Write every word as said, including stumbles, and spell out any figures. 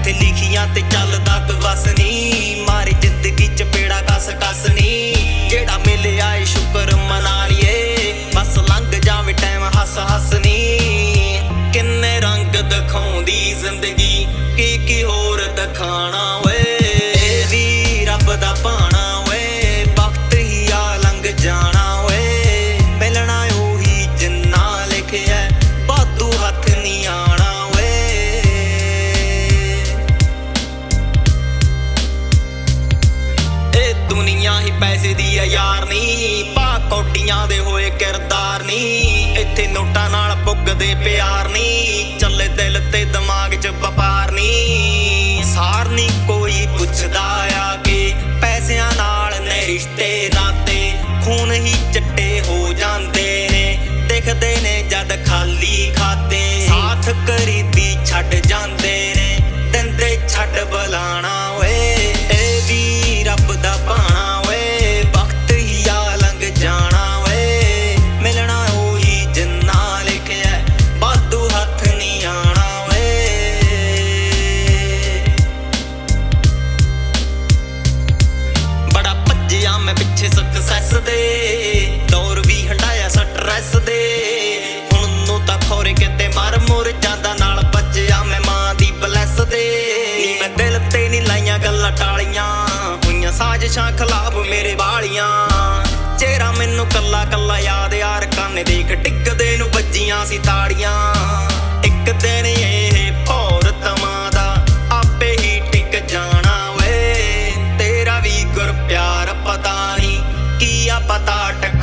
जिथे लिखियां ते चलदा कोई बस नी, मारी जिंदगी च पेड़ा कस कस नी। जेड़ा मिले आए शुक्र मना लिये, बस लंघ जावे टाइम हस हस नी। किन्ने रंग दिखाउंदी जिंदगी, की की होर दिखाना वे। वी रब दा भाना वे, वक्त ही आ लंघ जाना वे। मिलना ओही जिन्ना लिखिया, वाधू हथ नी आना वे। ए दुनिया ही पैसे दी है यार नी, पा कौडियां दे होए किरदार नी। इत्थे नोटां नाल पुगदे प्यार नी, चले दिल ते दिमाग च वपार नी। सार नी कोई पुछदा आके, पैसिਆਂ नाल ने रिश्ते नाते। खून ही चिट्टे हो जांदे ने, दिखदे ने जद खाली खाते। साथ करीदी छड्ड जांदे ने, दिंदे छड्ड बुलाना वे। ए वी रब दा भाना वे, वक्त ही आ लंघ जाना वे। मिलना ओही जिन्ना लिखिया, वाधू हथ नी आना वे। बड़ा भज्जिया मैं पिछे सक्सैस दे, दौर भी हंडाया स्ट्रैस दे। हुण नूं तां खौरे किते मर मुर जांदा, नाल बज्जिया मैं मां दी ब्लैस दे। नी मैं दिल ते नी लाइयां गल्लां टालियां, होइयां साजिशां खिलाफ मेरे वालियां। चेहरा मैनू कल्ला कल्ला याद यार, काने देख डिगदे नूं बज्जियां सी ताड़ियां। इक दिन ये भौर तमां दा आपे ही टिक जाना वे। तेरा भी गुर प्यार पता नहीं, की आ पता टक